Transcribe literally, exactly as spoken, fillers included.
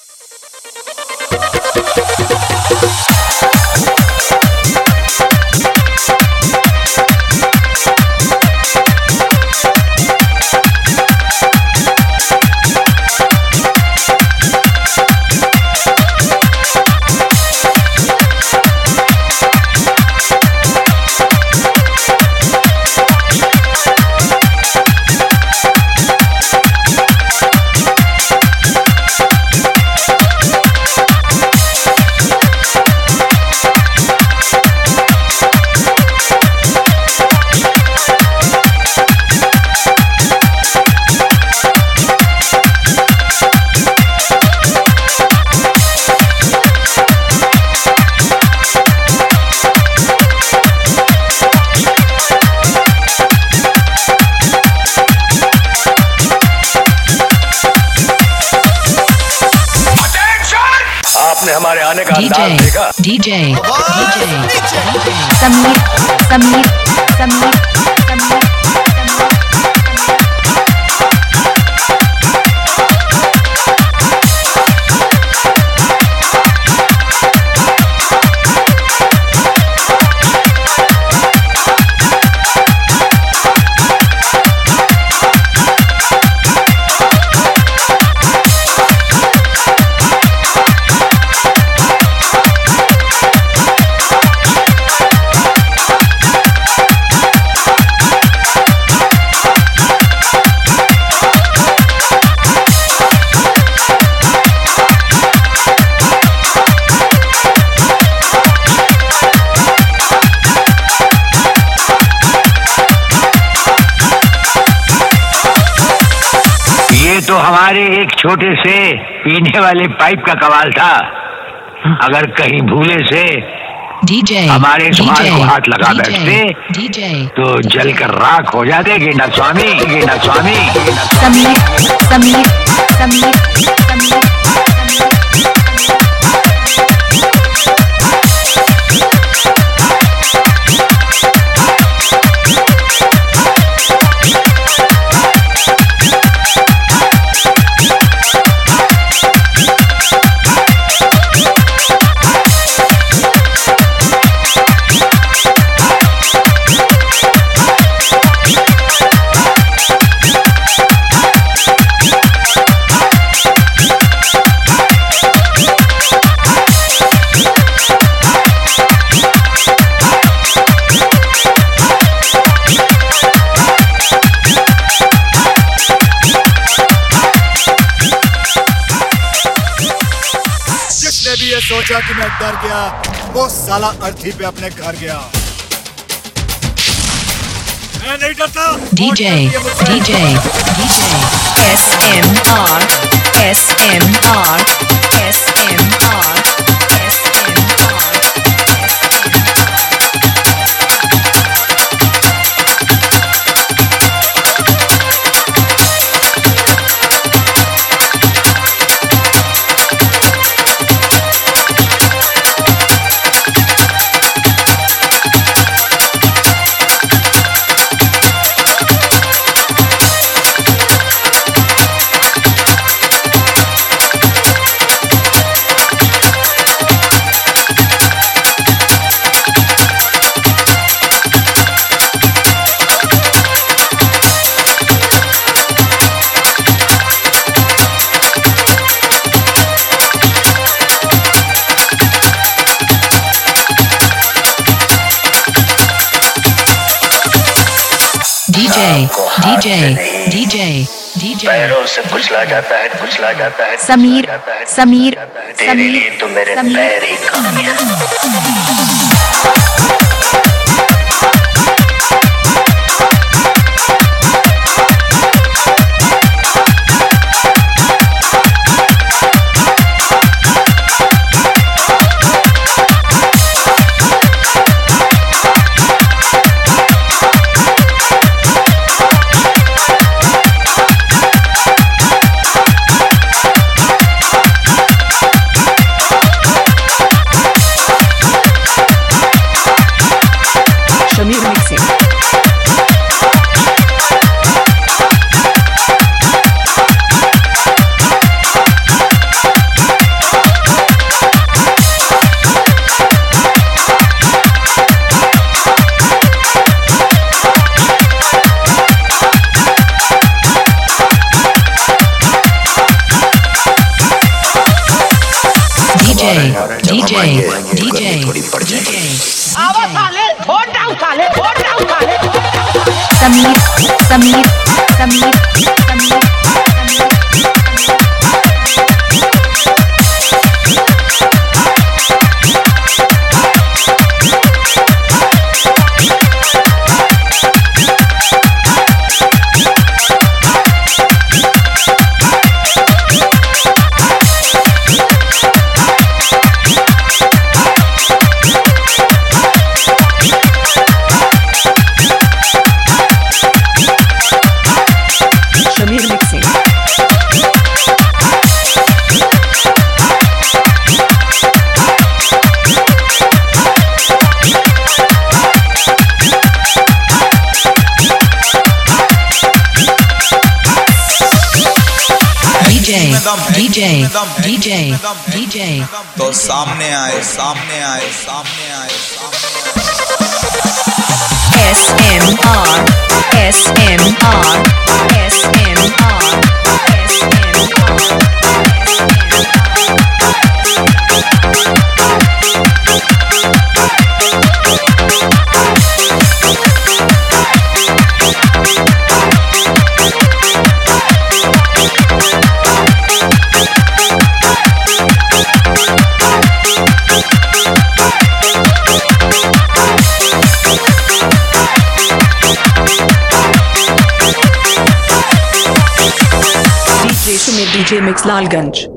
हमारे आने का अंदाज देखा। डीजे डीजे समीर समीर समीर समीर तो हमारे एक छोटे से पीने वाले पाइप का कमाल था। अगर कहीं भूले से डीजे हमारे सामान को हाथ लगा बैठते डीजे तो जलकर राख हो जाते। गिना स्वामी गिना स्वामी समीर समीर समीर समीर भी ये सोचा कि मैं डर गया, वो साला अर्थी पे अपने घर गया। मैं नहीं डरता। DJ DJ DJ S M R S M R S M R S M R DJ DJ DJ पैरों से कुचला जाता है कुचला जाता है समीर समीर तेरे लिए तो मेरे पैर ही काफी हैं। D J, D J, D J. आवाज साले, फोन डाउन साले, फोन डाउन साले। Samir, Samir, Samir, Samir. D J, D J, D J. तो सामने आए, सामने आए, सामने आए, सामने आए। S M R, S M R, S M R, S M R. D J Sumit D J Mix Lalganj.